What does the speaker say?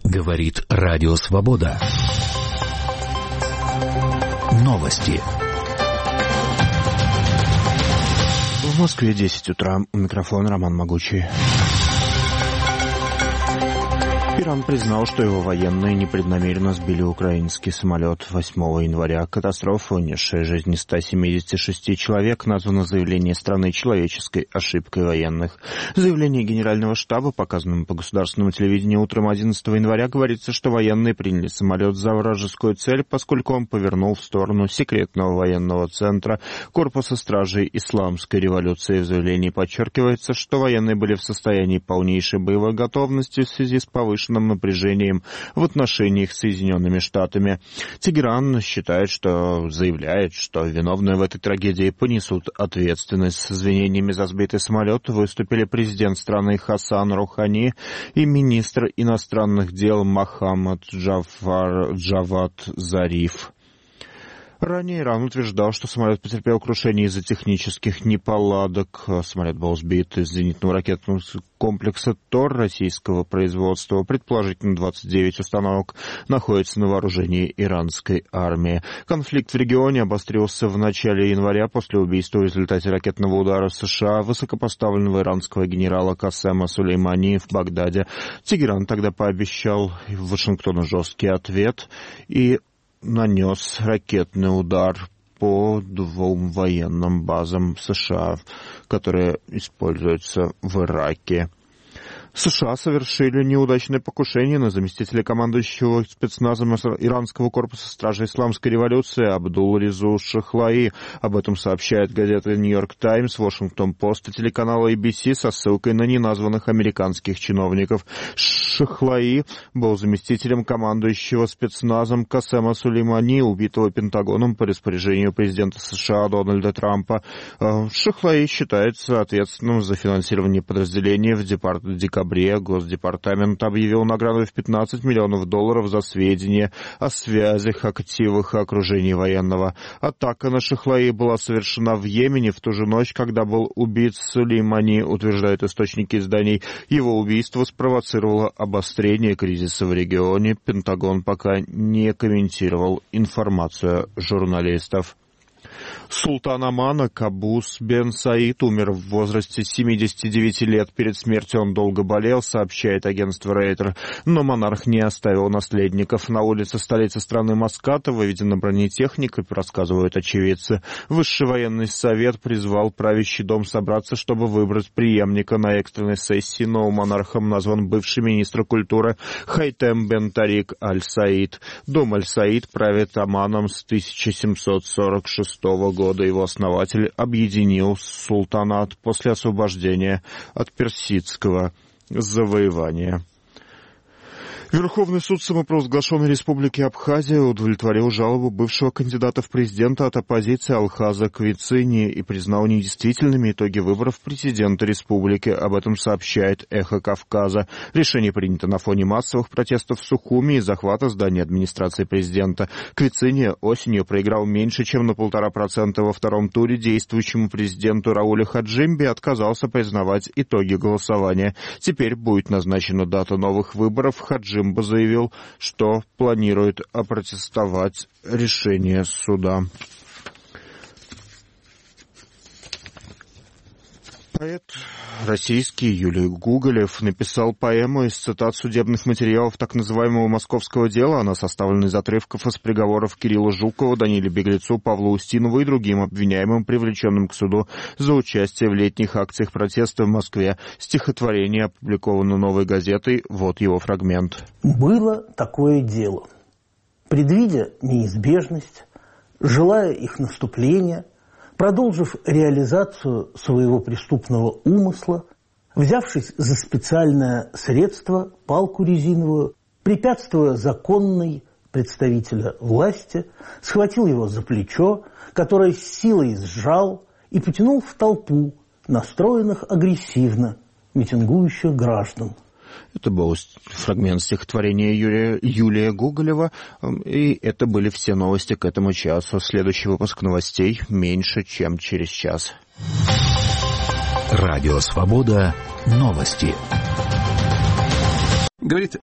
Говорит Радио Свобода. Новости. В Москве 10 утра. У микрофона Роман Могучий. Иран признал, что его военные непреднамеренно сбили украинский самолет 8 января. Катастрофа, унесшая жизни 176 человек, названо заявление страны человеческой ошибкой военных. В заявлении Генерального штаба, показанном по государственному телевидению утром 11 января, говорится, что военные приняли самолет за вражескую цель, поскольку он повернул в сторону секретного военного центра Корпуса стражей Исламской революции. В заявлении подчеркивается, что военные были в состоянии полнейшей боевой готовности в связи с повышенным напряжением в отношениях с Соединенными Штатами. Тегеран заявляет, что виновные в этой трагедии понесут ответственность. С извинениями за сбитый самолет выступили президент страны Хасан Рухани и министр иностранных дел Мохаммад Джавад Зариф. Ранее Иран утверждал, что самолет потерпел крушение из-за технических неполадок. Самолет был сбит из зенитного ракетного комплекса ТОР российского производства. Предположительно, 29 установок находятся на вооружении иранской армии. Конфликт в регионе обострился в начале января после убийства в результате ракетного удара США высокопоставленного иранского генерала Касема Сулеймани в Багдаде. Тегеран тогда пообещал Вашингтону жесткий ответ и нанес ракетный удар по 2 военным базам США, которые используются в Ираке. США совершили неудачное покушение на заместителя командующего спецназом иранского корпуса стражей Исламской революции Абдул-Резу Шахлаи. Об этом сообщает газета «Нью-Йорк Таймс», «Вашингтон-Пост» и телеканал ABC со ссылкой на неназванных американских чиновников. Шахлаи был заместителем командующего спецназом Касема Сулеймани, убитого Пентагоном по распоряжению президента США Дональда Трампа. Шахлаи считается ответственным за финансирование подразделения в декабре. Госдепартамент объявил награду в $15 миллионов за сведения о связях, активах и окружении военного. Атака на Шахлаи была совершена в Йемене в ту же ночь, когда был убит Сулеймани, утверждают источники изданий. Его убийство спровоцировало обострение кризиса в регионе. Пентагон пока не комментировал информацию журналистов. Султан Омана Кабус бен Саид умер в возрасте 79 лет. Перед смертью он долго болел, сообщает агентство Рейтер. Но монарх не оставил наследников. На улице столицы страны Маската выведена бронетехника, рассказывают очевидцы. Высший военный совет призвал правящий дом собраться, чтобы выбрать преемника. На экстренной сессии новым монархом назван бывший министр культуры Хайтем бен Тарик аль-Саид. Дом аль-Саид правит Оманом с 1746 года. Его основатель объединил султанат после освобождения от персидского завоевания. Верховный суд самопровозглашенной Республики Абхазия удовлетворил жалобу бывшего кандидата в президенты от оппозиции Алхаза Квицини и признал недействительными итоги выборов президента республики. Об этом сообщает «Эхо Кавказа». Решение принято на фоне массовых протестов в Сухуми и захвата здания администрации президента. Квицини осенью проиграл меньше, чем на 1,5% во втором туре. Действующему президенту Раулю Хаджимби отказался признавать итоги голосования. Теперь будет назначена дата новых выборов. Хаджимба заявил, что планирует опротестовать решение суда. Поэт российский Юлий Гоголев написал поэму из цитат судебных материалов так называемого «Московского дела». Она составлена из отрывков из приговоров Кирилла Жукова, Даниле Беглецу, Павлу Устинову и другим обвиняемым, привлеченным к суду за участие в летних акциях протеста в Москве. Стихотворение опубликовано «Новой газетой». Вот его фрагмент. «Было такое дело. Предвидя неизбежность, желая их наступления, продолжив реализацию своего преступного умысла, взявшись за специальное средство, палку резиновую, препятствуя законной представителя власти, схватил его за плечо, которое с силой сжал и потянул в толпу настроенных агрессивно митингующих граждан». Это был фрагмент стихотворения Юлия Гоголева. И это были все новости к этому часу. Следующий выпуск новостей меньше, чем через час. Радио Свобода. Новости. Говорит